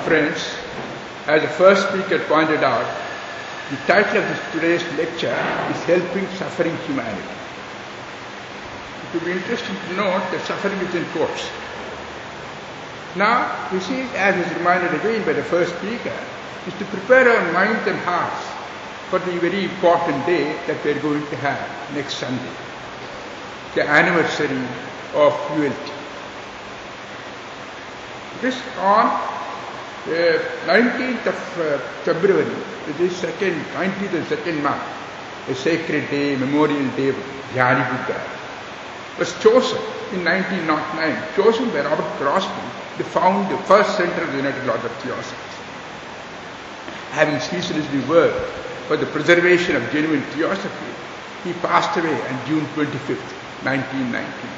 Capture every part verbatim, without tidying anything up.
friends, as the first speaker pointed out, the title of this today's lecture is Helping Suffering Humanity. It would be interesting to note that suffering is in quotes. Now, this is, as is reminded again by the first speaker, is to prepare our minds and hearts for the very important day that we are going to have next Sunday, the anniversary of U L T. This on the nineteenth of uh, February, this second, nineteenth of second month, a sacred day, memorial day of Jnani Buddha, was chosen in nineteen oh nine, chosen by Robert Crosby to found the first center of the United Lodge of Theosophy. Having ceaselessly worked for the preservation of genuine theosophy, he passed away on June twenty-fifth, nineteen nineteen.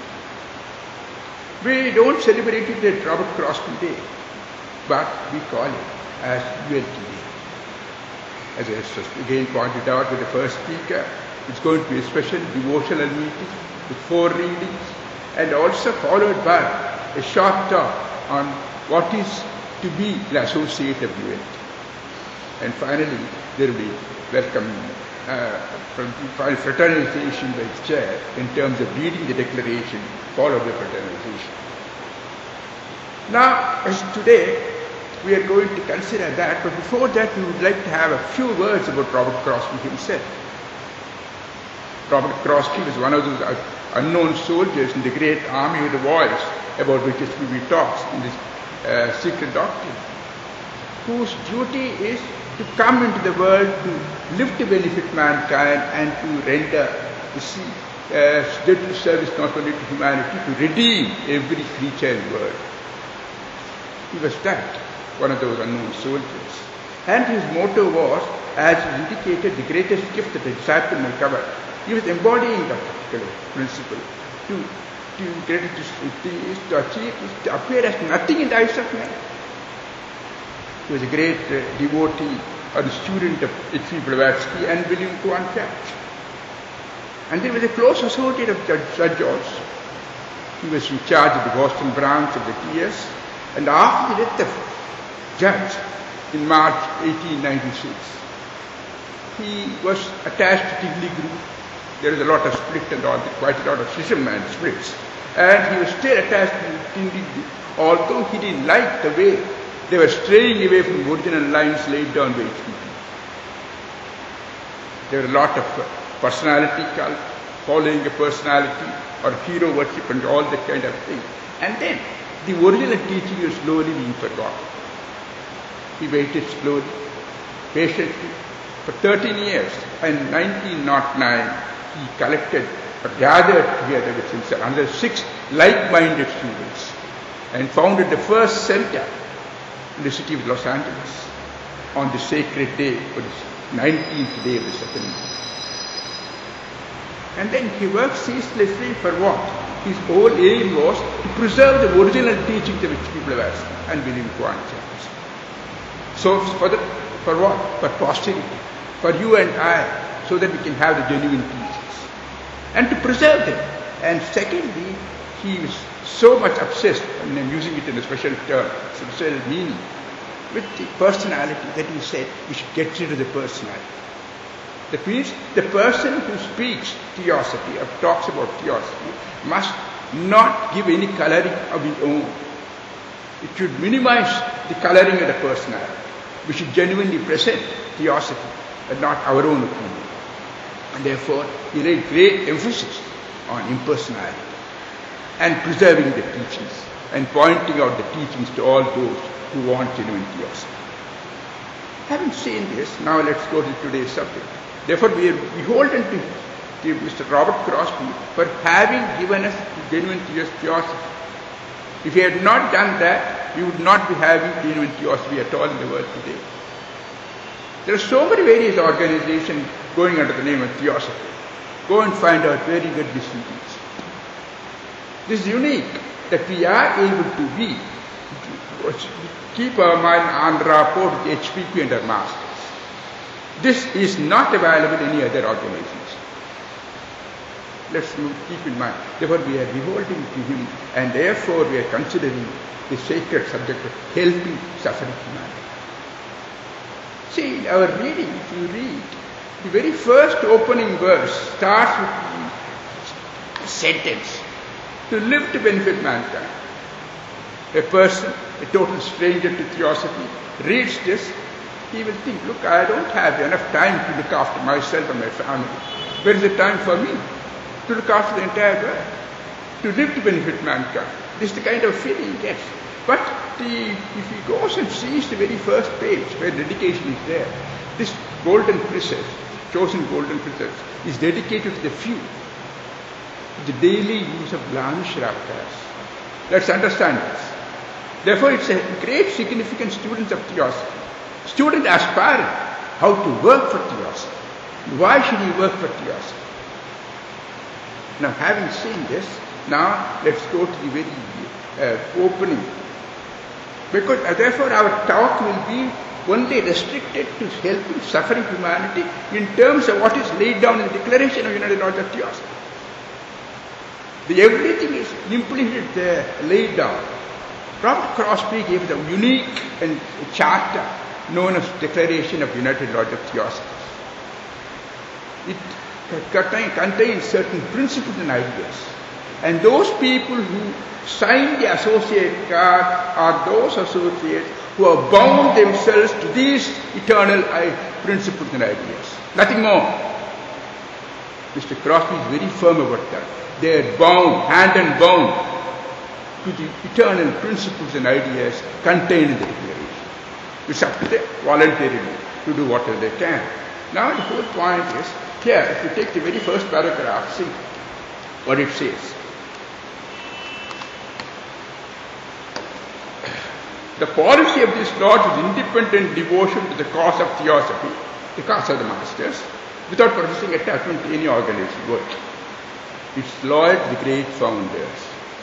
We don't celebrate it at Robert Crosby Day, but we call it as U L T Day. As I just again pointed out with the first speaker, it's going to be a special devotional meeting with four readings and also followed by a short talk on what is to be the associate of U L T. And finally, there will be welcome uh, from the fraternization by its chair in terms of reading the declaration, followed by fraternization. Now, as today, we are going to consider that, but before that, we would like to have a few words about Robert Crosby himself. Robert Crosby was one of those unknown soldiers in the great army with a voice, about which S P B talks in this uh, secret doctrine, whose duty is to come into the world to live to benefit mankind and to render the uh, service not only to humanity, to redeem every creature in the world. He was that, one of those unknown soldiers. And his motto was, as indicated, the greatest gift that a disciple may cover. He was embodying that particular principle. To, to, to, to, to achieve, to appear as nothing in the eyes of men. He was a great uh, devotee or student of H P Blavatsky and William Kuan Church. And he was a close associate of Judge, Judge also. He was in charge of the Boston branch of the T S. And after the death of Judge in March eighteen ninety-six, he was attached to Tigli group. There is a lot of split and all, quite a lot of schism and splits. And he was still attached to Tigli group, although he didn't like the way they were straying away from the original lines laid down by H P B. There were a lot of personality cult, following a personality, or hero worship and all that kind of thing. And then the original teaching is slowly being forgotten. He waited slowly, patiently, for thirteen years. In nineteen oh nine, he collected or gathered together with himself another six like-minded students and founded the first center in the city of Los Angeles on the sacred day, for the nineteenth day of the second month. And then he worked ceaselessly for what? His whole aim was to preserve the original teachings of H P Blavatsky and William Kuan Church. So for, the, for what? For posterity, for you and I, so that we can have the genuine teachings. And to preserve them. And secondly, he was so much obsessed, I mean I'm using it in a special term, special meaning, with the personality that he said we should get rid of the personality. That means the person who speaks theosophy or talks about theosophy must not give any coloring of his own. It should minimize the coloring of the personality. We should genuinely present theosophy and not our own opinion. And therefore, he laid great emphasis on impersonality and preserving the teachings and pointing out the teachings to all those who want genuine theosophy. Having seen this, now let's go to today's subject. Therefore, we are beholden to, to Mister Robert Crosby for having given us genuine theosophy. If he had not done that, we would not be having genuine theosophy at all in the world today. There are so many various organizations going under the name of theosophy. Go and find out where you get these things. This is unique that we are able to be, to keep our mind on rapport with H P P and our masters. This is not available in any other organization. Let's keep in mind. Therefore, we are beholding to him, and therefore we are considering the sacred subject of helping suffering humanity. See, in our reading, if you read, the very first opening verse starts with the sentence, to live to benefit mankind. A person, a total stranger to theosophy, reads this, he will think, look, I don't have enough time to look after myself and my family. Where is the time for me to look after the entire world? To live to benefit mankind. This is the kind of feeling he gets. But the, if he goes and sees the very first page where dedication is there, this golden precept, chosen golden precept, is dedicated to the few, to the daily use of Glanish Raptors. Let's understand this. Therefore, it's a great significance, students of theosophy. Student aspiring how to work for theosophy. Why should he work for theosophy? Now, having seen this, now let's go to the very uh, opening. Because uh, therefore our talk will be only restricted to helping suffering humanity in terms of what is laid down in the Declaration of United Laws of Theosophy. The everything is implicit there, laid down. Doctor Crosby gave the unique and charter known as Declaration of United Laws of Theosophy. It contains certain principles and ideas. And those people who sign the associate card are those associates who have bound themselves to these eternal principles and ideas. Nothing more. Mister Crosby is very firm about that. They are bound, hand and bound, to the eternal principles and ideas contained in the Declaration. It's up to them voluntarily to do whatever they can. Now the whole point is, here, if you take the very first paragraph, see what it says. The policy of this lodge is independent devotion to the cause of theosophy, the cause of the masters, without professing attachment to any organization work. It's loyal to the great founders.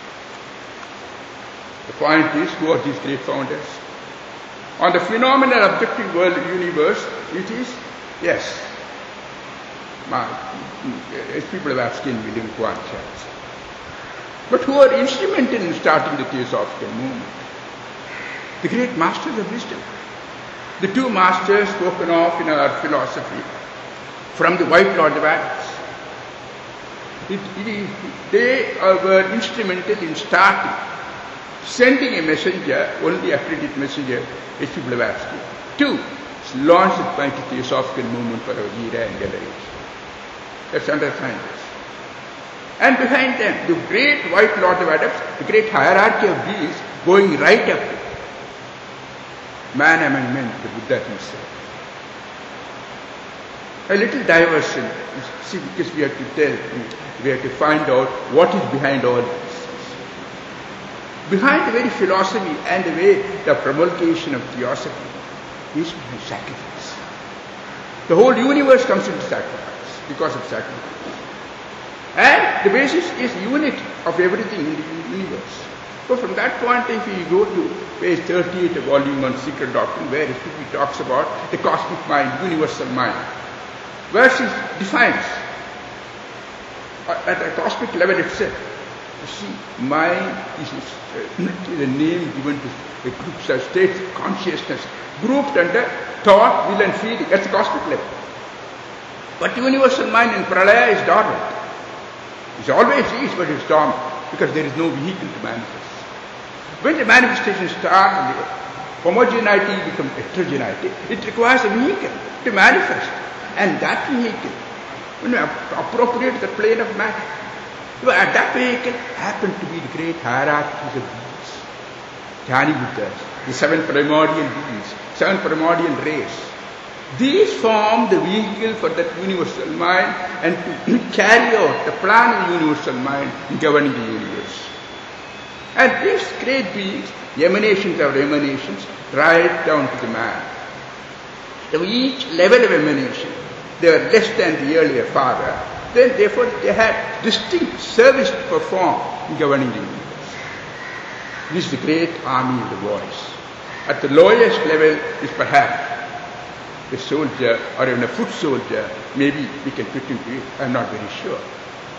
The point is, who are these great founders? On the phenomenal objective world universe, it is, yes, my, as people have asked in William Quanchas. But who are instrumental in starting the Theosophical movement? The great masters of wisdom. The two masters spoken of in our philosophy from the White Lord of Adams. It, it, they were instrumental in starting, sending a messenger, only accredited messenger, H P Blavatsky, to launch the mighty Theosophical movement for our era and generation. Let's understand this. And behind them, the great White Lord of Adams, the great hierarchy of beings going right up to man among men, the Buddha himself. A little diversion, see, because we have to tell, we have to find out what is behind all this. Behind the very philosophy and the way the promulgation of theosophy is behind sacrifice. The whole universe comes into sacrifice because of sacrifice. And the basis is unity of everything in the universe. So from that point, if you go to page thirty-eight, a volume on Secret Doctrine, where he talks about the cosmic mind, universal mind, where she defines at a cosmic level itself. You see, mind is the name given to a group of states of consciousness, grouped under thought, will and feeling. That's the cosmic level. But universal mind in Pralaya is dormant. It always is, but it's dormant, because there is no vehicle to manifest. When the manifestation starts and the homogeneity becomes heterogeneity, it requires a vehicle to manifest. And that vehicle, when you appropriate the plane of matter, and that vehicle happened to be the great hierarchies of beings. Jnani Buddhas, the seven primordial beings, seven primordial rays. These form the vehicle for that universal mind and to carry out the plan of the universal mind in governing the universe. And these great beings, the emanations of emanations, right down to the man. So each level of emanation, they were less than the earlier father. Then therefore they had distinct service to perform in governing the universe. This is the great army of the voice. At the lowest level is perhaps a soldier or even a foot soldier. Maybe we can fit into it, I'm not very sure.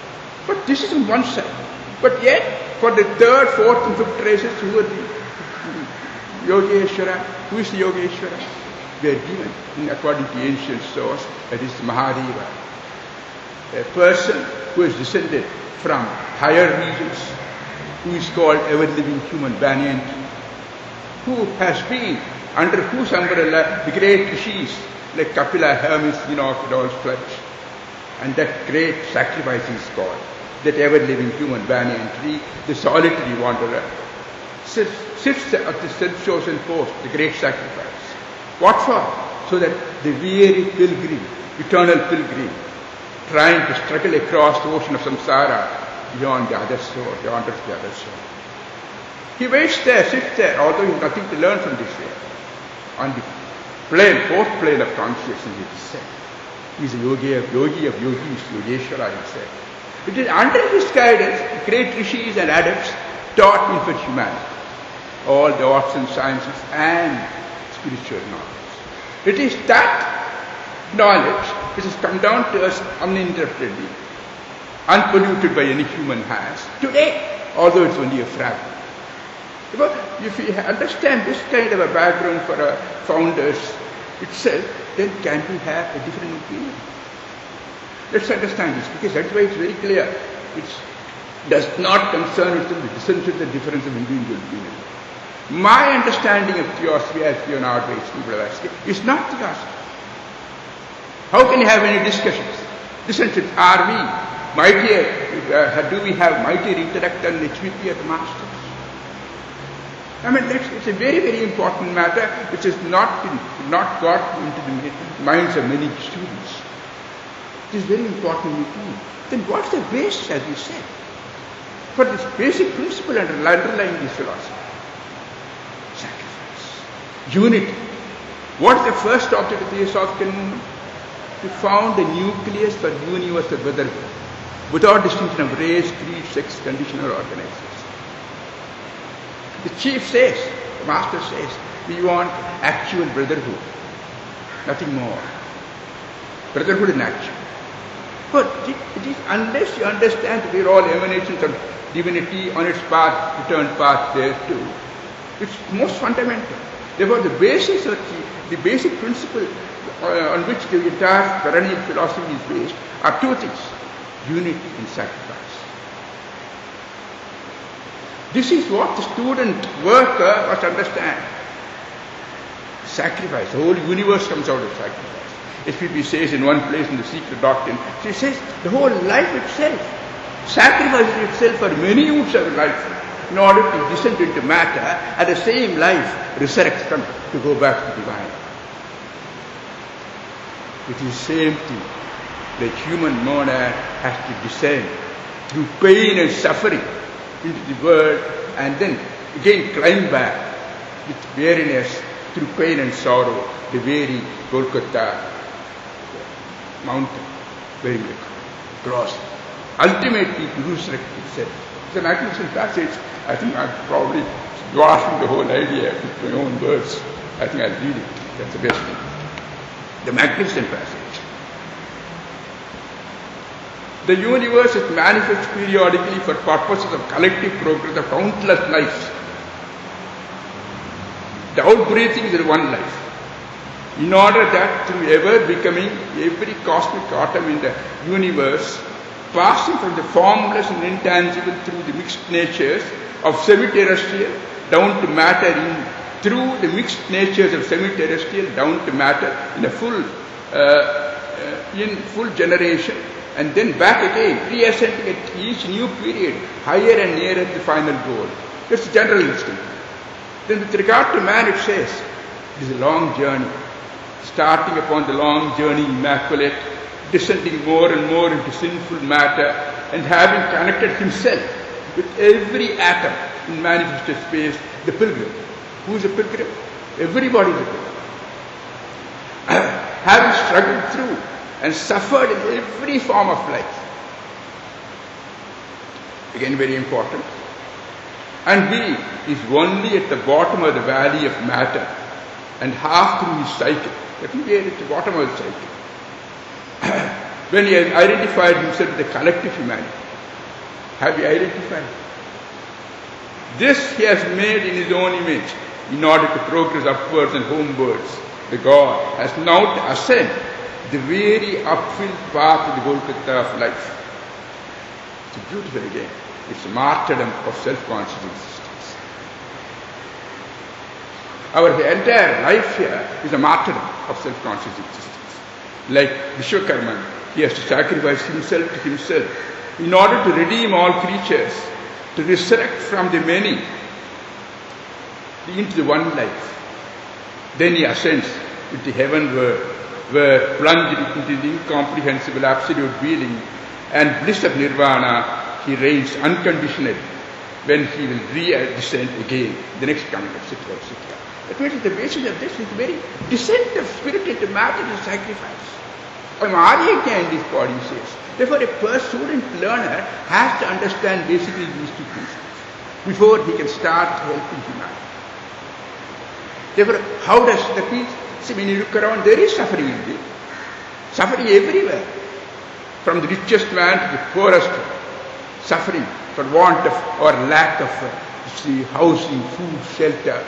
But this is on one side. But yet, for the third, fourth and fifth races, who are the Yogeshwara? Who is the Yogeshwara? They are given, according to ancient source, that is Mahadeva. A person who is descended from higher regions, who is called ever-living human Banyan, who has been under whose umbrella the great rishis like Kapila, Hermes, Enoch, and all flourished. And that great sacrifice is called, that ever-living human Banyan tree, the solitary wanderer, sits, sits at the self-chosen post, the great sacrifice. What for? So that the weary pilgrim, eternal pilgrim, trying to struggle across the ocean of samsara, beyond the other shore, yonder to the other shore. He waits there, sits there, although he has nothing to learn from this way. On the plane, fourth plane of consciousness, it is said. He is a yogi of yogi of yogis, Yogeshwara, he said. It is under his guidance, the great rishis and adepts taught infant humanity all the arts and sciences and spiritual knowledge. It is that knowledge which has come down to us uninterruptedly, unpolluted by any human hands today, although it's only a fragment. Because if we understand this kind of a background for our founders itself, then can we have a different opinion? Let's understand this, because that's why it's very clear. It does not concern itself with the dissensions and difference of individual opinion. My understanding of theosophy as Leonard Weiss Blavatsky is not theosophy. How can you have any discussions? Dissensions, are we mightier, uh, do we have mightier intellect than H V P at the masters? I mean, it's a very, very important matter which has not been, not got into the minds of many students. It is very important meeting. Then what's the basis, as we said, for this basic principle underlying this philosophy? Sacrifice. Unity. What is the first object of the Theosophical movement? To found a nucleus for universal brotherhood, without distinction of race, creed, sex, condition, or organization. The chief says, the master says, we want actual brotherhood, nothing more. Brotherhood in action. But it, it is unless you understand that we are all emanations of divinity on its path, return path there too, it's most fundamental. Therefore, the basis of the, the basic principle uh, on which the entire perennial philosophy is based are two things: unity and sacrifice. This is what the student worker must understand. Sacrifice. The whole universe comes out of sacrifice. S P B says in one place in the Secret Doctrine, she says the whole life itself sacrifices itself for many youths of life in order to descend into matter, and the same life resurrects them to go back to the divine. It is the same thing. The human monad has to descend through pain and suffering into the world, and then again climb back with weariness through pain and sorrow, the very Golgotha mountain, bearing the cross. Ultimately to resurrect itself. It's a magnificent passage. I think I'm probably dwarfing the whole idea with my own words. I think I'll read it. That's the best thing. The magnificent passage. The universe is manifest periodically for purposes of collective progress of countless lives. The outbreathing is one life. In order that through ever becoming every cosmic atom in the universe, passing from the formless and intangible through the mixed natures of semi-terrestrial down to matter, in through the mixed natures of semi-terrestrial down to matter in a full, uh, uh, in full generation, and then back again, reascending at each new period, higher and nearer the final goal. That's the general instinct. Then with regard to man, it says, it is a long journey, starting upon the long journey immaculate, descending more and more into sinful matter, and having connected himself with every atom in manifested space, the pilgrim. Who is a pilgrim? Everybody is a pilgrim. Having struggled through and suffered in every form of life. Again, very important. And he is only at the bottom of the valley of matter, and half through his cycle. That will be at the bottom of the cycle. When he has identified himself with the collective humanity, Have you identified? This he has made in his own image, in order to progress upwards and homewards. The God has now to ascend the very uphill path of the Golgotha of life. It's beautiful again. It's a martyrdom of self-conscious existence. Our entire life here is a martyrdom of self-conscious existence. Like Vishwakarma, he has to sacrifice himself to himself in order to redeem all creatures, to resurrect from the many into the one life. Then he ascends into heavenward, where plunged into the incomprehensible absolute feeling and bliss of nirvana, he reigns unconditionally when he will re-descend again, the next coming, et cetera, et cetera. That means the basis of this is the very descent of spirit into matter and sacrifice. I am Arya in this body, he says. Therefore, a first student learner has to understand basically these two things before he can start helping humanity. Therefore, how does that mean? See, when you look around, there is suffering in this. Suffering everywhere. From the richest man to the poorest, suffering for want of or lack of uh, see, housing, food, shelter,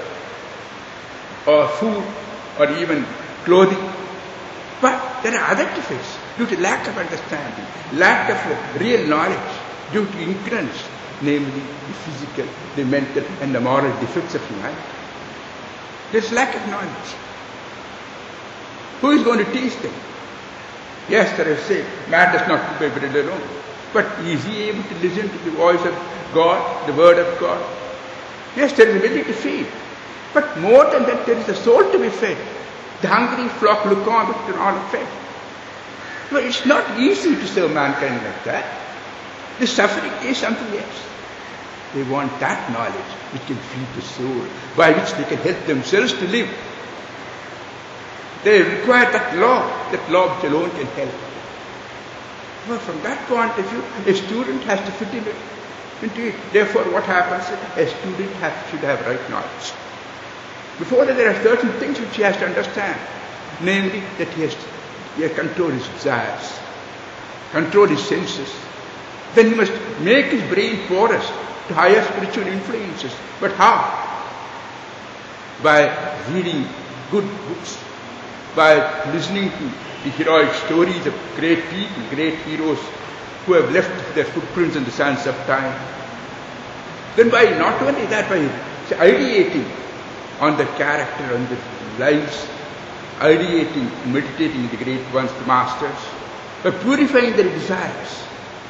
or food, or even clothing. But there are other defects due to lack of understanding, lack of uh, real knowledge, due to ignorance, namely the physical, the mental, and the moral defects of humanity. There is lack of knowledge. Who is going to teach them? Yes, there is say, man does not live by bread alone. But is he able to listen to the voice of God, the word of God? Yes, there is a ability to feed. But more than that, there is a soul to be fed. The hungry flock look on, but they're not fed. But it's not easy to serve mankind like that. The suffering is something else. They want that knowledge which can feed the soul, by which they can help themselves to live. They require that law, that law which alone can help. Well, from that point of view, a student has to fit in it, into it. Therefore, what happens? A student has, should have right knowledge. Before that, there are certain things which he has to understand. Namely, that he has to he has control his desires, control his senses. Then he must make his brain porous to higher spiritual influences. But how? By reading good books, by listening to the heroic stories of great people, great heroes who have left their footprints in the sands of time. Then by not only that, by ideating on the character, on the lives, ideating, meditating the great ones, the masters, by purifying their desires.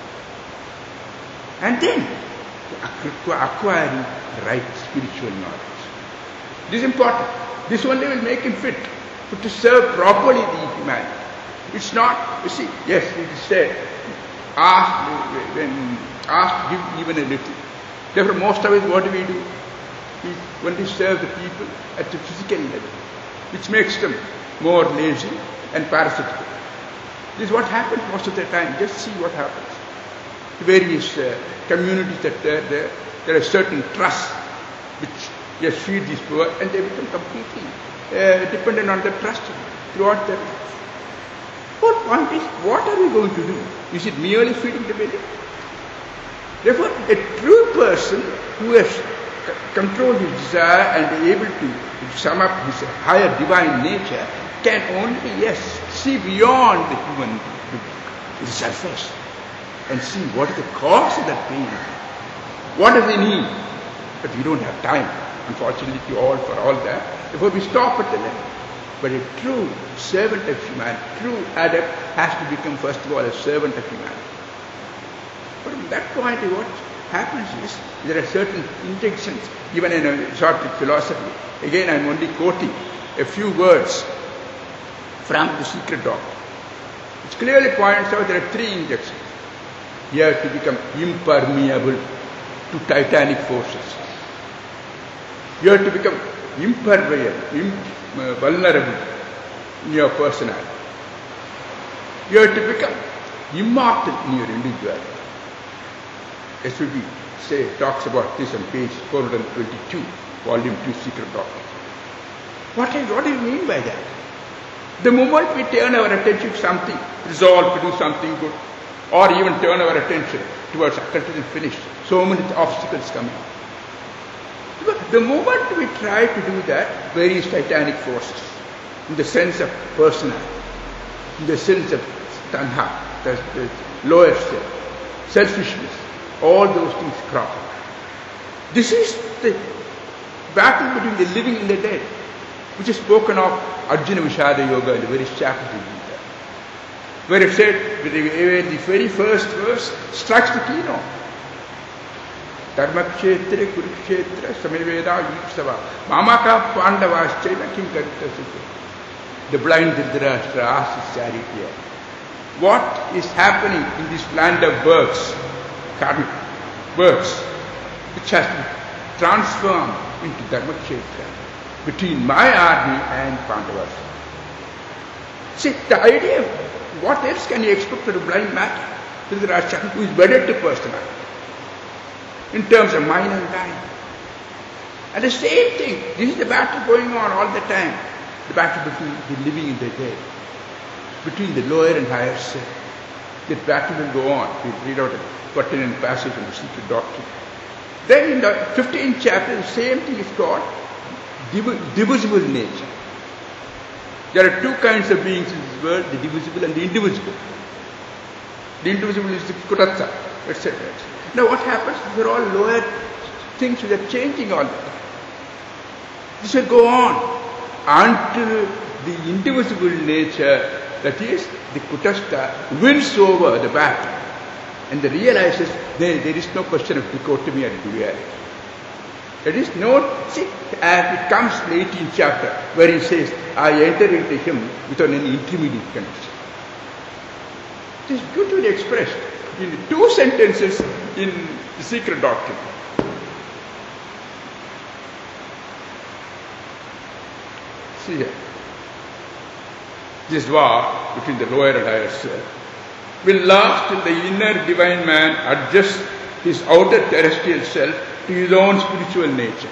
And then acquiring right spiritual knowledge. This is important. This only will make him fit to serve properly the humanity. It's not, you see, yes, it is said, ask, when asked, give even a little. Therefore, most of it, what do we do? We only serve the people at the physical level, which makes them more lazy and parasitical. This is what happens most of the time. Just see what happens. The various uh, communities that are there, there are certain trusts which just feed these poor, and they become completely uh, dependent on the trust throughout their life. What point is, what are we going to do? Is it merely feeding the belly? Therefore, a true person who has c- controlled his desire and is able to sum up his higher divine nature can only, yes, see beyond the human, the surface, and see what is the cause of that pain. What does he need? But we don't have time, unfortunately, to all for all that. Therefore, we stop at the level. But a true servant of humanity, true adept, has to become, first of all, a servant of humanity. But from that point, what happens is, there are certain injunctions, even in a short philosophy. Again, I am only quoting a few words from the secret doctrine, which clearly points out there are three injunctions. You have to become impermeable to titanic forces. You have to become impermeable, im, uh, vulnerable in your personality. You have to become immortal in your individuality. S V B say, talks about this on page four hundred twenty-two, volume two, Secret Doctrine. What, is, what do you mean by that? The moment we turn our attention to something, resolve to do something good, or even turn our attention towards occultism finished. So many obstacles coming. But the moment we try to do that, various titanic forces, in the sense of personality, in the sense of tanha, the, the lower self, selfishness, all those things crop up. This is the battle between the living and the dead, which is spoken of Arjuna Vishada Yoga in the very chapter of Gita, where it said, where the very first verse strikes the keynote. Dharmakshetra, Kurukshetra, Samaveda, Yipsava, Mamaka Pandavaschaina, Kim Karita. The blind Dhritarashtra asks his charioteer, what is happening in this land of birds, karmic birds, which has been transformed into Dharmakshetra between my army and Pandavas? See, the idea of what else can you expect from a blind man, Dhritarashtra, who is wedded to personality, in terms of mind and time. And the same thing, this is the battle going on all the time, the battle between the living and the dead, between the lower and higher self. That battle will go on. We'll read out a pertinent passage in the Secret Doctrine. Then in the fifteenth chapter, the same thing is called div- divisible nature. There are two kinds of beings in this world, the divisible and the indivisible. The indivisible is the kutatsa, et cetera. Now what happens? These are all lower things which are changing all the time. This will go on until the indivisible nature, that is, the kutastha, wins over the battle and realizes there, there is no question of dichotomy and duality. There is no, see, as it comes in the eighteenth chapter, where he says, I enter into him without any intermediate condition. It is beautifully expressed in two sentences in the Secret Doctrine. See here. This war between the lower and higher self will last till the inner divine man adjusts his outer terrestrial self to his own spiritual nature.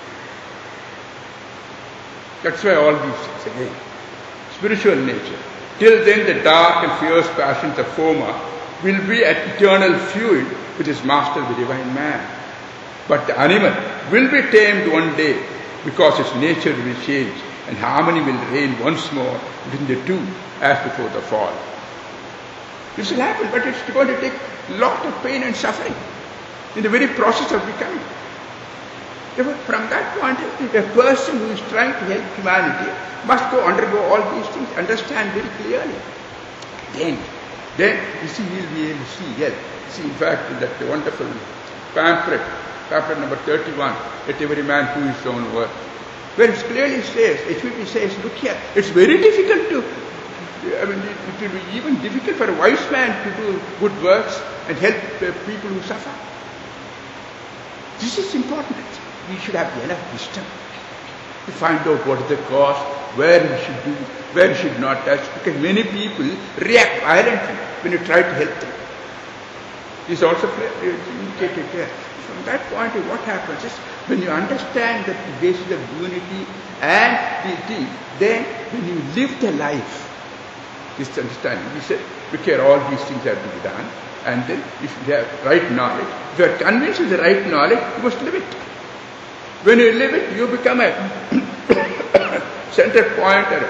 That's why all these things again. Spiritual nature. Till then the dark and fierce passions of former will be at eternal feud with his master, the divine man. But the animal will be tamed one day because its nature will change and harmony will reign once more between the two as before the fall. This will happen, but it's going to take a lot of pain and suffering in the very process of becoming. Therefore, from that point of view, a person who is trying to help humanity must go undergo all these things, understand very clearly. Then, then you see, he'll be able to see help. See, in fact, that wonderful pamphlet, pamphlet number thirty-one, Let Every Man Do His Own Work, where it clearly says, H P P says, look here, it's very difficult to, I mean, it, it will be even difficult for a wise man to do good works and help uh, people who suffer. This is important. We should have enough wisdom to find out what is the cause, where we should do, where we should not touch, because many people react violently when you try to help them. This is also indicated there. From that point of view, what happens is, when you understand that the basis of unity and the, then when you live the life, this understanding, we said, look here, all these things have to be done, and then if you have right knowledge, if you are convinced of the right knowledge, you must live it. When you live it, you become a center point, or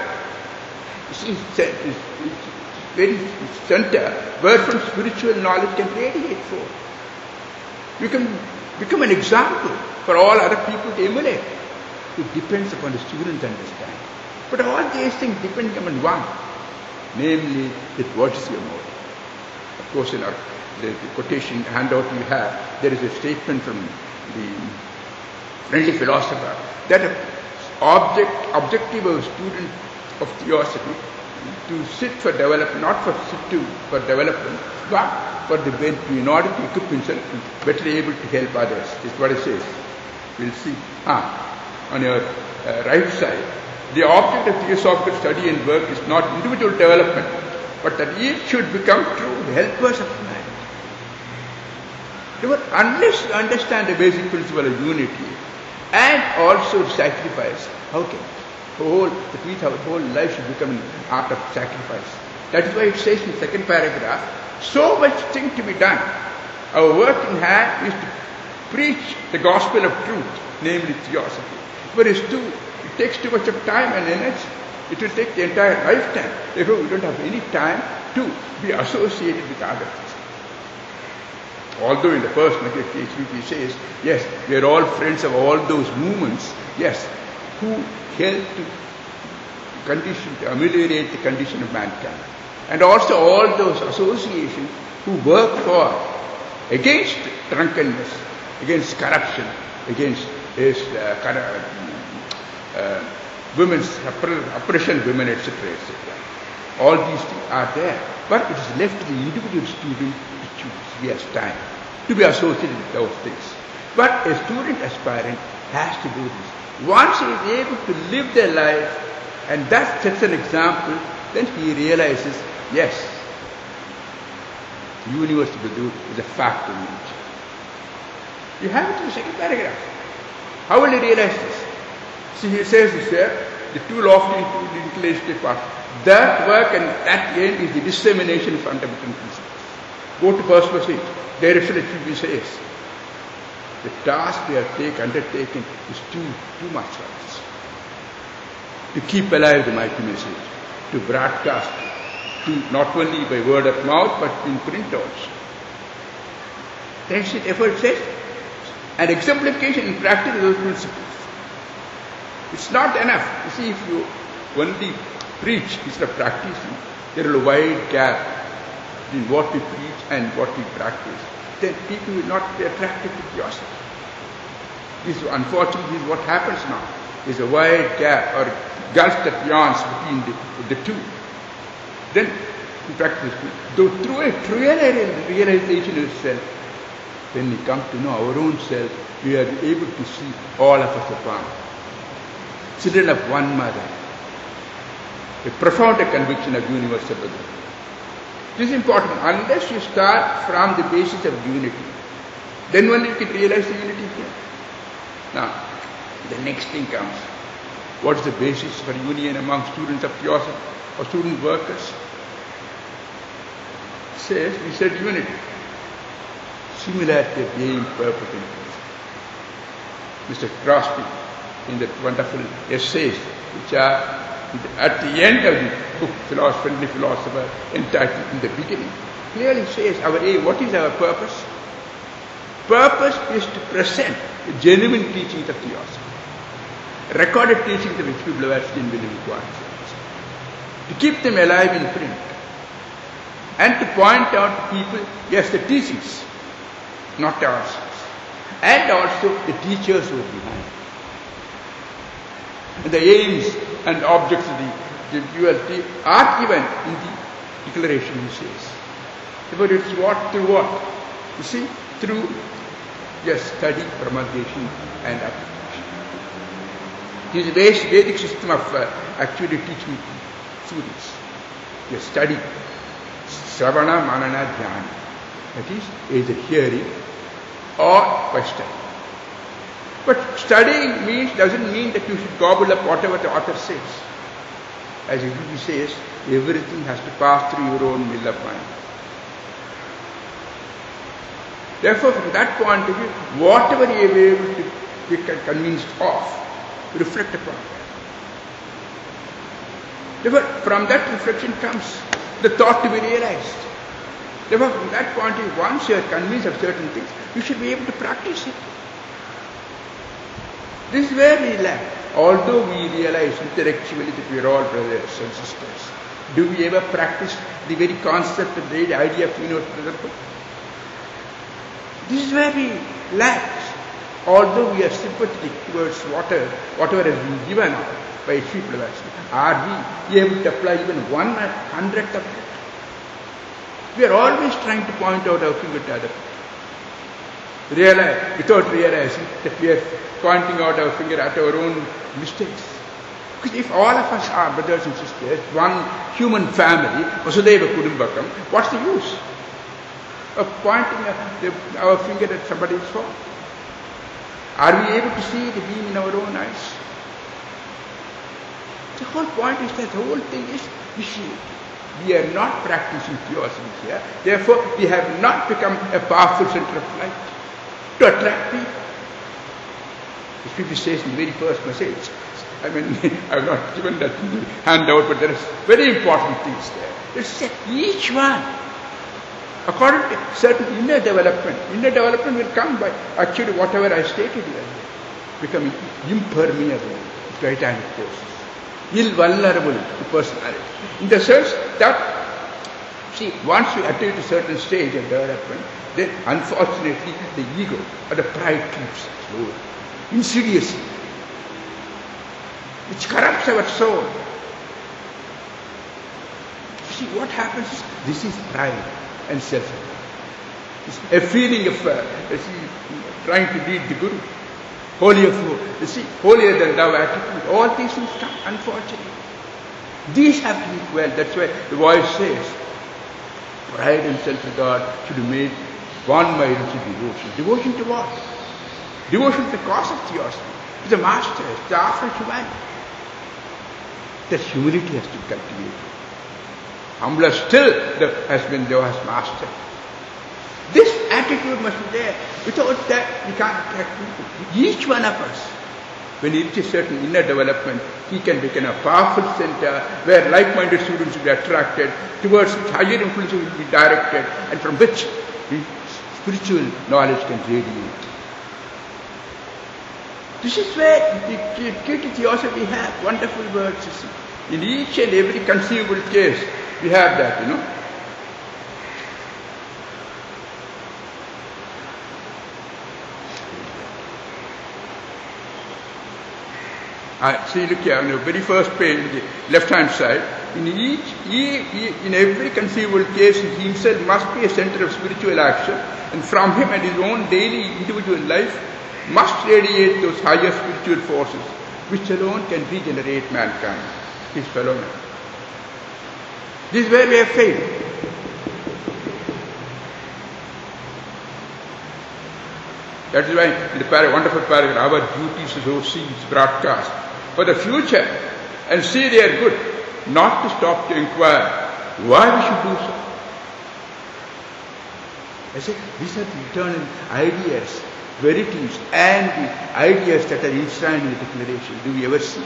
a very center where from spiritual knowledge can radiate forth. You can become an example for all other people to emulate. It depends upon the student's understanding. But all these things depend upon one, namely that what is your motive. Of course, in our the, the quotation handout we have, there is a statement from the friendly philosopher that an object, objective of a student of theosophy to sit for development, not for sit to for development, but for the in order to equip himself to better able to help others. Is what it says. We'll see. Ah, on your uh, right side, the object of theosophical study and work is not individual development, but that each should become true helpers of humanity. Unless you understand the basic principle of unity and also sacrifice, how can the whole, the our whole life should become an art of sacrifice. That is why it says in the second paragraph, so much thing to be done. Our work in hand is to preach the gospel of truth, namely theosophy. But it's too, it takes too much of time and energy. It will take the entire lifetime. Therefore, we don't have any time to be associated with others. Although in the first material case, he says, yes, we are all friends of all those movements, yes, who help to condition, to ameliorate the condition of mankind. And also all those associations who work for, against drunkenness, against corruption, against his, uh, uh, women's oppression, women, et cetera, et cetera. All these things are there. But it is left to the individual student to choose. He has time to be associated with those things. But a student aspirant has to do this. Once he is able to live their life, and that sets an example, then he realizes, yes, the universe is a fact in nature. You have it in the second paragraph. How will he realize this? See, he says this here, the two lofty and two intellectual parts. That work and that end is the dissemination of fundamental principles. Go to verse verse eight. There it says, the task we have take, undertaken is too, too much for us. To keep alive the mighty message, to broadcast, to not only by word of mouth, but in print also. That's it, effort says. And exemplification in practice of those principles. It's not enough. You see, if you only preach instead of practicing, there is a wide gap between what we preach and what we practice. Then people will not be attracted to theosophy. This, unfortunately, is what happens now. There's a wide gap or gulf that yawns between the, the two. Then, in practice, though through a realization of self, when we come to know our own self, we are able to see all of us as one. Children of one mother. A profound conviction of universal brotherhood. This is important. Unless you start from the basis of unity, then only you can realize the unity here. Now, the next thing comes. What is the basis for union among students of theosophy or student workers? It says, we said unity. Similarity of aim, purpose, and principle. Mister Crosby, in that wonderful essays, which are at the end of the book, Philosopher, Friendly Philosopher, entitled in the beginning, clearly says our aim, what is our purpose? Purpose is to present the genuine teachings of theosophy, recorded teachings of H P Blavatsky and William Dwanzi, to keep them alive in print, and to point out to people, yes, the teachings, not ourselves, and also the teachers who are behind. And the aims and objects of the, the U L T are given in the declaration, he says. But it's what through what? You see, through yes, study, promulgation, and application. It is a basic Vedic system of uh, actually teaching students. Yes, study, Sravana, Manana, Dhyana. That is either hearing or by study. But studying means doesn't mean that you should gobble up whatever the author says. As he says, everything has to pass through your own mill of mind. Therefore, from that point of view, whatever you are able to be convinced of, reflect upon that. Therefore, from that reflection comes the thought to be realized. Therefore, from that point of view, once you are convinced of certain things, you should be able to practice it. This is where we lack. Although we realize intellectually that we are all brothers and sisters, do we ever practice the very concept of the idea of universal brotherhood? This is where we lack. Although we are sympathetic towards whatever, whatever has been given by H P Blavatsky, are we able to apply even one hundredth of it? We are always trying to point out our finger to other people. Realize, without realizing that we are pointing out our finger at our own mistakes. Because if all of us are brothers and sisters, one human family, Vasudhaiva Kudumbakam, what's the use of pointing our finger at somebody's fault? Are we able to see the beam in our own eyes? The whole point is that the whole thing is vitiated. We are not practicing theosophy here. Therefore, we have not become a powerful center of light to attract people. The scripture says in the very first message, I mean, I have not given that in the handout, but there is very important things there. It says each one, according to certain inner development, inner development will come by actually whatever I stated earlier, becoming impermeable to titanic forces, invulnerable to personality. In the sense that, see, once you attain to a certain stage of development, then unfortunately the ego or the pride keeps slowly, insidiously, which corrupts our soul. See, what happens is, this is pride and self-interest. A feeling of uh, see, trying to beat the Guru, holier fool, you see, holier than thou attitude, all these things come, unfortunately. These have to be quelled. That's why the voice says, pride and self-regard should be made one mile into devotion. Devotion to what? Devotion to the cause of theosophy, to the master, to the after humanity. That humility has to be cultivated. Humbler still has been the master. This attitude must be there. Without that, we can't attract people. Each one of us, when he reaches certain inner development, he can become a powerful center where like-minded students will be attracted, towards which higher influences will be directed, and from which spiritual knowledge can radiate. This is where the key to theosophy we have wonderful words, you see. In each and every conceivable case, we have that, you know. I see, look here, on the very first page, the left-hand side, in each, he, he, in every conceivable case, he himself must be a center of spiritual action, and from him and his own daily individual life must radiate those higher spiritual forces, which alone can regenerate mankind, his fellow man. This is where we have failed. That is why in the para wonderful paragraph, our duties as O Cs broadcast for the future and see they are good, not to stop to inquire why we should do so. I say, these are the eternal ideas, verities, and the ideas that are enshrined in the declaration. Do we ever see?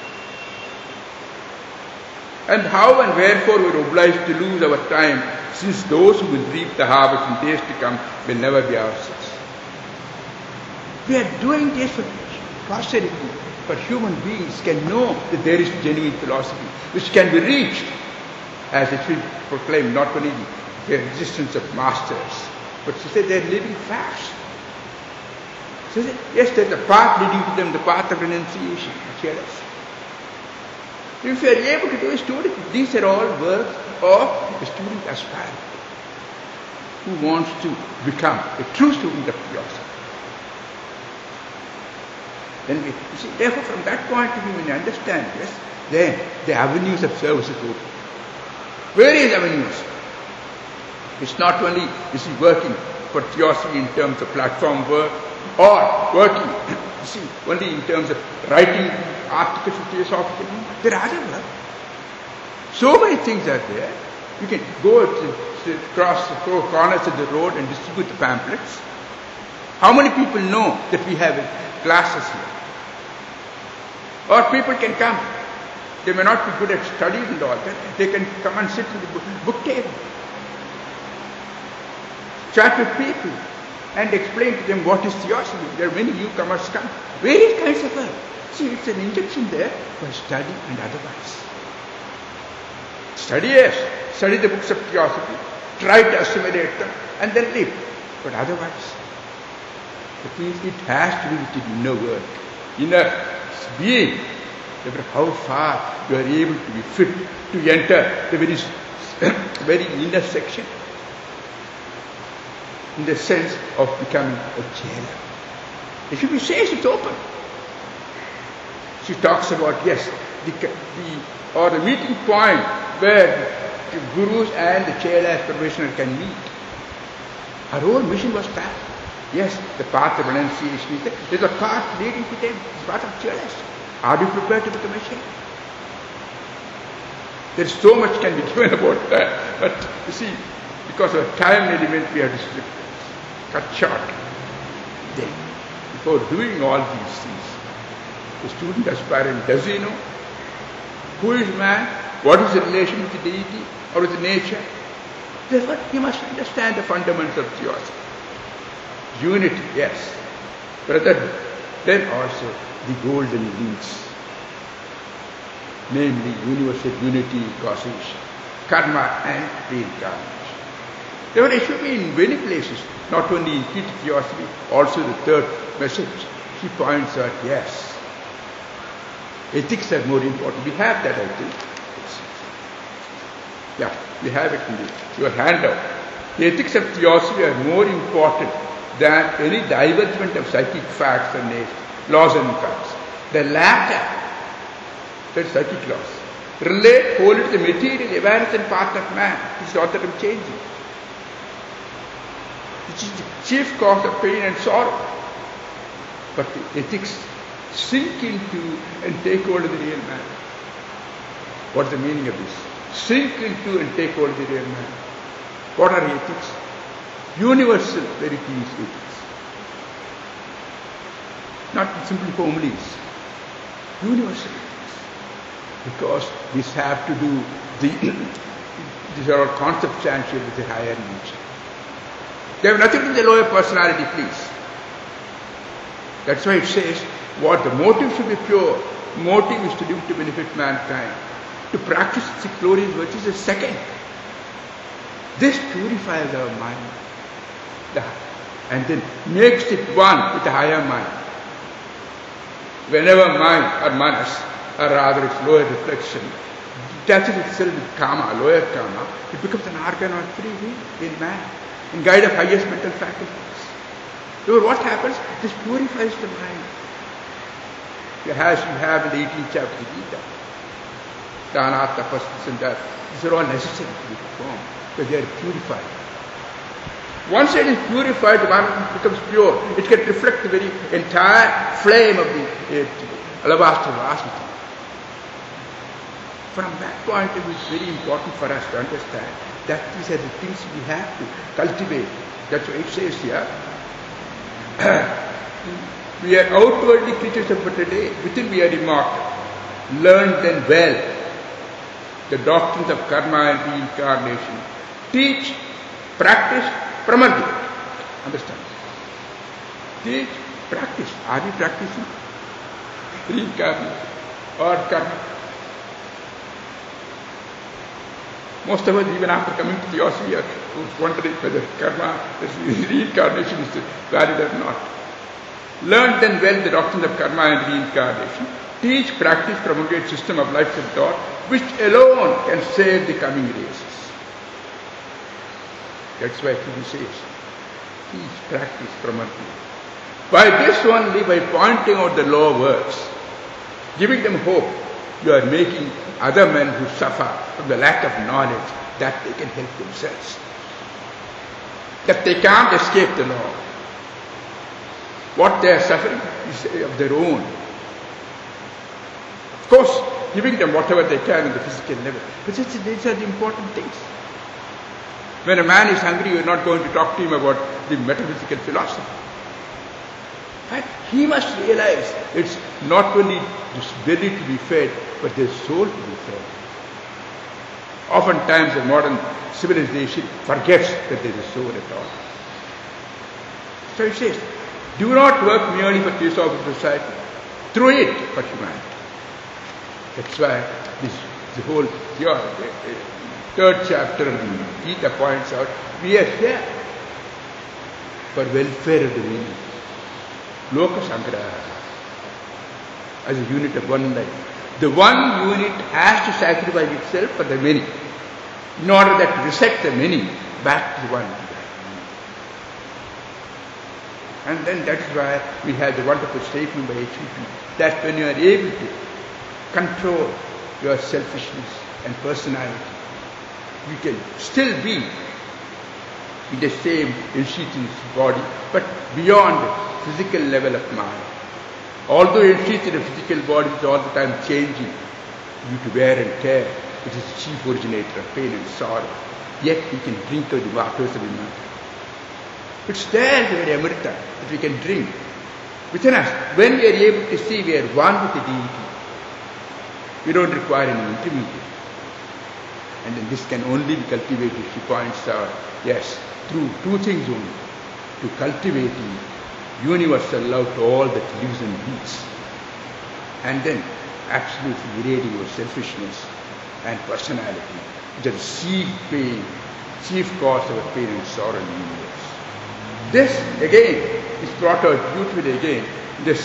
And how and wherefore we are obliged to lose our time, since those who will reap the harvest in days to come will never be ourselves. We are doing this for posterity, but human beings can know that there is genuine philosophy, which can be reached, as it will proclaim not only the existence of masters, but to say they are living facts. So that, yes, there is a path leading to them, the path of renunciation, which us. If you are able to do a student, these are all work of a student aspirant who wants to become a true student of philosophy. Then we, you see, therefore, from that point of view, when you understand this, then the avenues of service is open. Various avenues. It's not only, you see, working for theosophy in terms of platform work, or working, you see, only in terms of writing articles of theosophical. There are other work. So many things are there. You can go to, to cross the four corners of the road and distribute the pamphlets. How many people know that we have classes here? Or people can come. They may not be good at studies and all that. They can come and sit in the book, book table. Chat with people and explain to them what is theosophy. There are many newcomers come. Various kinds of work. See, it's an injection there for study and otherwise. Study, yes. Study the books of theosophy. Try to assimilate them and then live. But otherwise, it means it has to be with the inner work. Inner being. Therefore, how far you are able to be fit to enter the very, very inner section. In the sense of becoming a jailer. If she says it's open. She talks about, yes, the, the or the meeting point where the gurus and the chelas professional can meet. Her whole mission was that. Yes, the path of renunciation is there. There's a path leading to them. It's part of chelas. Are you prepared to become a chela? There is so much can be given about that. But you see, because of time element, we have to cut short. Then, before doing all these things, the student aspirant, does he know who is man, what is the relation with the deity or with nature? Therefore, he must understand the fundamentals of theosophy. Unity, yes. But then also the golden links, namely universal unity, causation, karma and reincarnation. Therefore, it should be in many places, not only in Pita theosophy, also the third message. He points out, yes, ethics are more important. We have that, I think. Yeah, we have it in the, your handout. The ethics of theosophy are more important than any divergement of psychic facts and laws and facts. The latter, that is psychic laws, relate wholly to the material awareness and part of man. This is not that I'm changing. Which is the chief cause of pain and sorrow. But the ethics sink into and take hold of the real man. What is the meaning of this? Sink into and take hold of the real man. What are ethics? Universal verity is ethics. Not simply homilies. Universal ethics. Because these have to do the these are all consubstantial with the higher nature. They have nothing to do with the lower personality, please. That's why it says, what the motive should be pure. Motive is to live to benefit mankind. To practice the glorious virtues is second. This purifies our mind. And then makes it one with the higher mind. Whenever mind or manas, or rather its lower reflection, attaches itself with karma, lower karma, it becomes an organ of free will in man, in guide of highest mental faculties. So what happens? This purifies the mind. As you have in the eighteenth chapter of Gita. Dana, tapas, this and that. These are all necessary to be performed because they are purified. Once it is purified, the mind becomes pure. It can reflect the very entire flame of the uh, alabaster vase. From that point of view, it's very important for us to understand that these are the things we have to cultivate. That's what it says here. We are outwardly creatures of a day. Within we are immortal. Learn then well the doctrines of karma and reincarnation. Teach, practice, promulgate. Understand? Teach, practice. Are we practicing reincarnation or karma? Most of us, even after coming to theosophy, are wondering whether karma, reincarnation is valid or not. Learn then well the doctrines of karma and reincarnation. Teach, practice, promulgate system of life and thought, which alone can save the coming races. That's why he says, teach, practice, promulgate. By this only, by pointing out the law works, giving them hope, you are making other men who suffer from the lack of knowledge that they can help themselves. That they can't escape the law. What they are suffering is of their own. Of course, giving them whatever they can on the physical level. But these are the important things. When a man is hungry, you are not going to talk to him about the metaphysical philosophy. But he must realize it's not only this belly to be fed, but the soul to be fed. Oftentimes the modern civilization forgets that there is a soul at all. So it says, do not work merely for Theosophical Society, through it for humanity. That's why this the whole theology, the third chapter of the Gita points out, we are here for welfare of the many. Loka Sangraha, as a unit of one life. The one unit has to sacrifice itself for the many, in order that to reset the many back to the one. And then that is why we have the wonderful statement by H V P that when you are able to control your selfishness and personality, you can still be in the same ensheathed body, but beyond the physical level of mind. Although ensheathed in a physical body is all the time changing, due to wear and tear, which is the chief originator of pain and sorrow. Yet we can drink of the waters of Amrita. It's there, the very Amrita, that we can drink within us. When we are able to see we are one with the deity, we don't require any intermediate. And then this can only be cultivated, she points out, yes, through two things only. To cultivate the universal love to all that lives and beats. And then absolutely irradiate your selfishness and personality, which are the chief pain, chief cause of our pain and sorrow in the universe. This, again, is brought out beautifully again. This,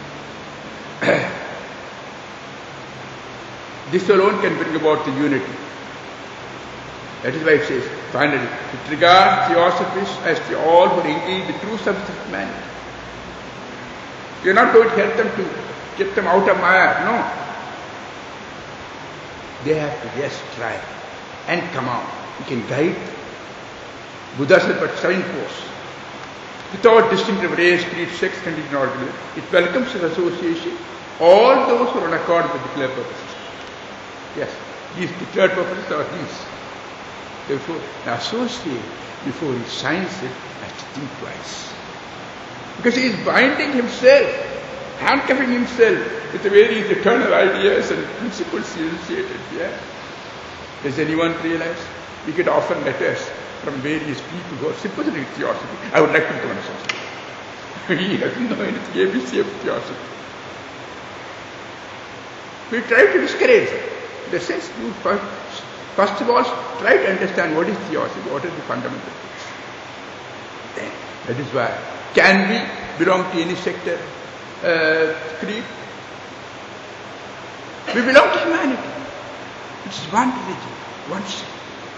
this alone can bring about the unity. That is why it says, finally, it regards theosophists as the all who are indeed the true substance of humanity. You are not going to help them to get them out of Maya, no. They have to just try and come out. You can guide. Buddha said, but signposts. Without distinction of race, creed, sex, condition, or order, it welcomes an association all those who are in accord with the declared purposes. Yes, these declared purposes are these. Therefore, an associate, before he signs it, has to think twice. Because he is binding himself, handcuffing himself with the various eternal ideas and principles associated here. Does anyone realize? We get often letters from various people who are sympathetic with theosophy. I would like to become an associate. He doesn't know anything A B C of theosophy. We try to discourage them. In the sense, you first, first of all, try to understand what is theosophy, what are the fundamental things. Then, that is why, can we belong to any sector, uh, creed? We belong to humanity. It's one religion, one sect.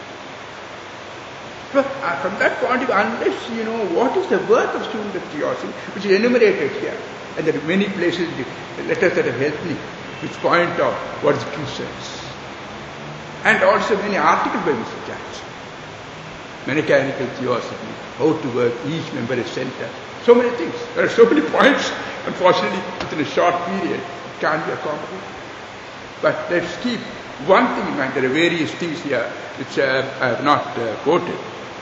But uh, from that point of view, unless you know what is the worth of student of theosophy, which is enumerated here, and there are many places, the letters that have helped me, which point out what is the true sense. And also many articles by Mister Jackson. Mechanical theosophy, how to work, each member is center. So many things. There are so many points. Unfortunately, within a short period, it can't be accommodated. But let's keep one thing in mind. There are various things here which uh, I have not uh, quoted.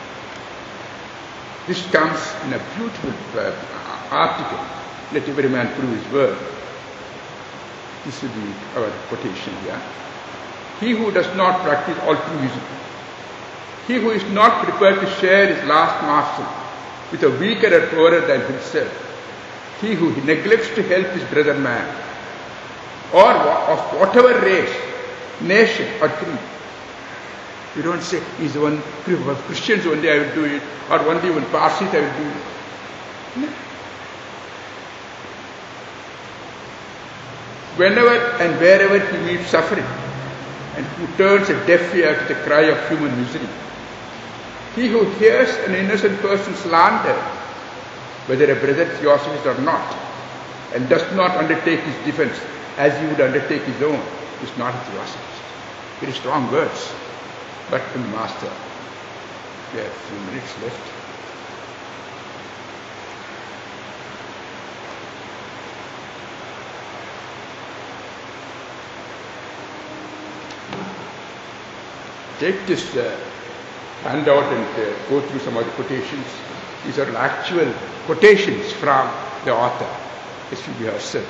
This comes in a beautiful uh, article. Let every man prove his word. This will be our quotation here. He who does not practice altruism, he who is not prepared to share his last morsel with a weaker or poorer than himself, he who neglects to help his brother man, or of whatever race, nation or creed. You don't say, he's the one, for Christians only I will do it, or only one Parsis I will do it. No. Whenever and wherever he meets suffering, and who turns a deaf ear to the cry of human misery, he who hears an innocent person slander, whether a brother theosophist or not, and does not undertake his defense as he would undertake his own, is not a theosophist. Very strong words. But from the Master, we have a few minutes left. Take this uh, handout and uh, go through some other quotations. These are actual quotations from the author, S V B herself.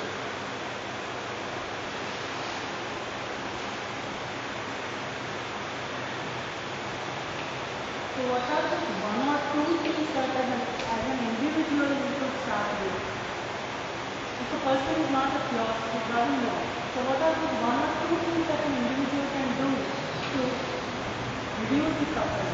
So what are the one or two things that as an, as an individual we could start with? If a person is not a philosopher, doesn't know. So what are the one or two things that an individual can do to reduce the suffering?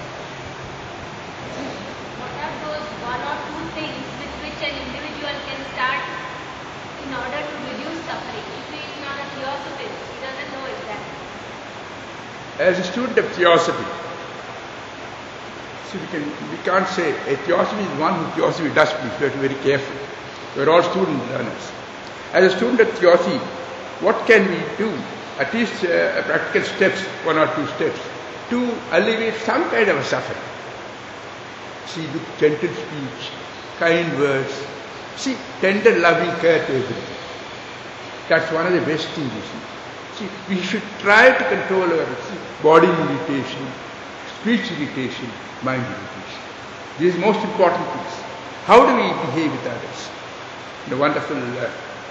What are those one or two things with which an individual can start in order to reduce suffering? If he is not a theosophist, he doesn't know exactly. As a student of theosophy, see, we, can, we can't say a theosophy is one who theosophy does, please. We have to be very careful. We are all student learners. As a student of theosophy, what can we do? At least uh, practical steps, one or two steps, to alleviate some kind of a suffering. See, with gentle speech, kind words. See, tender, loving care to everything. That's one of the best things, you see. See, we should try to control our see, body irritation, speech irritation, mind irritation. These are most important things. How do we behave with others? The wonderful uh,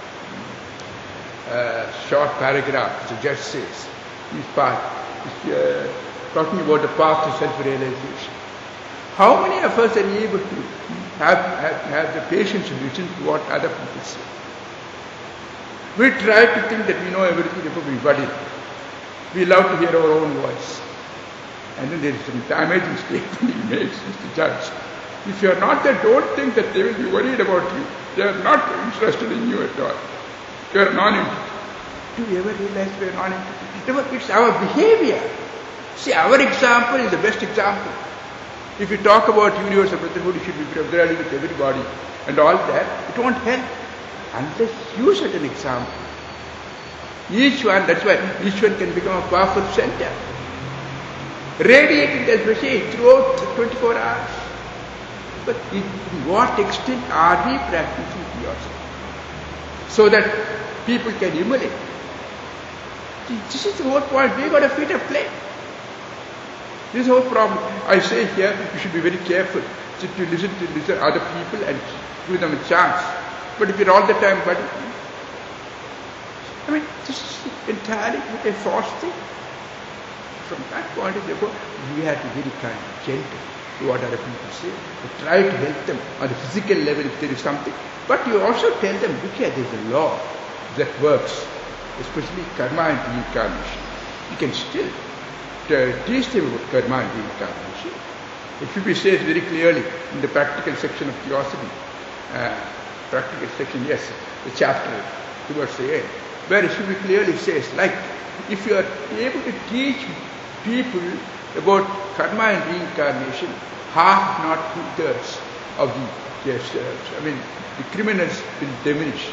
uh, short paragraph the judge says, this part is uh, talking about the path to self-realization. How many of us are able to have, have, have the patience to listen to what other people say? We try to think that we know everything about everybody. We love to hear our own voice. And then there is some damaging statement he makes, Mister Judge. If you are not there, don't think that they will be worried about you. They are not interested in you at all. You are a non-entity. Do you ever realize we are non-entity? It's our behavior. See, our example is the best example. If you talk about universal brotherhood, you should be brotherly with everybody and all that, it won't help unless you set an example. Each one, that's why each one can become a powerful center, radiating that message throughout the twenty-four hours. But in what extent are we practicing yourself? So that people can emulate. See, this is the whole point. We've got a fit of play. This is the whole problem. I say here, you should be very careful. So to listen to listen other people and give them a chance. But if you're all the time, but I mean, this is entirely a false thing. From that point of view, we have to be very kind, gentle to what other people say. We try to help them on the physical level if there is something. But you also tell them, look here, there's a law that works, especially karma and reincarnation. You can still uh, teach them about karma and reincarnation. It should be said very clearly in the practical section of Theosophy. Uh, practical section, yes, the chapter towards the end, where it should be clearly says, like, if you are able to teach people about karma and reincarnation, half, not two-thirds of the, yes, uh, I mean, the criminals will diminish.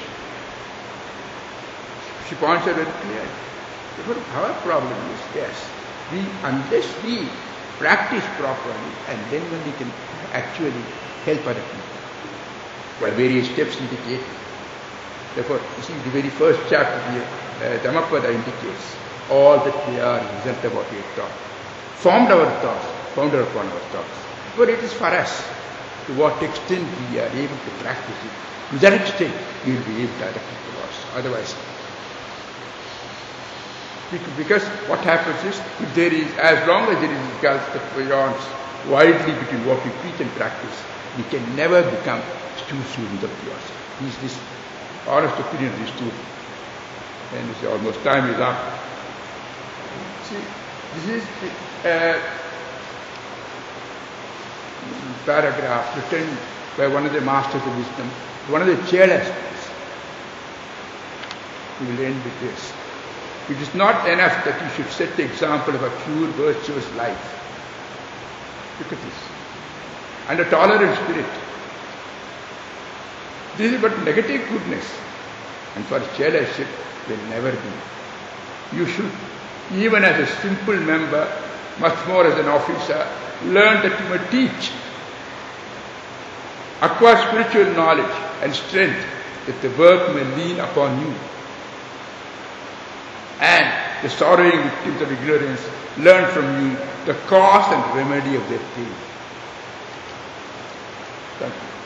She points out very clearly. But our problem is, yes, we, unless we practice properly, and then when we can actually help other people, by various steps indicated. Therefore, you see, the very first chapter here, uh, Dhammapada indicates all that we are is result of what we have taught. Formed our thoughts, founded upon our thoughts. But it is for us to what extent we are able to practice it. To that extent, we will be able to other people also. Otherwise, because what happens is, if there is, as long as there is a gulf that beyonds widely between what we preach and practice, we can never become true students of Theosophy. This is this honest opinion of this student. And this is almost time is up. See, this is the uh, paragraph written by one of the masters of wisdom, one of the chelas. We will end with this. It is not enough that you should set the example of a pure, virtuous life. Look at this. And a tolerant spirit. This is but negative goodness. And for chelership will never be. You should, even as a simple member, much more as an officer, learn that you may teach. Acquire spiritual knowledge and strength that the work may lean upon you. And the sorrowing victims of ignorance learn from you the cause and remedy of their pain. Thank you.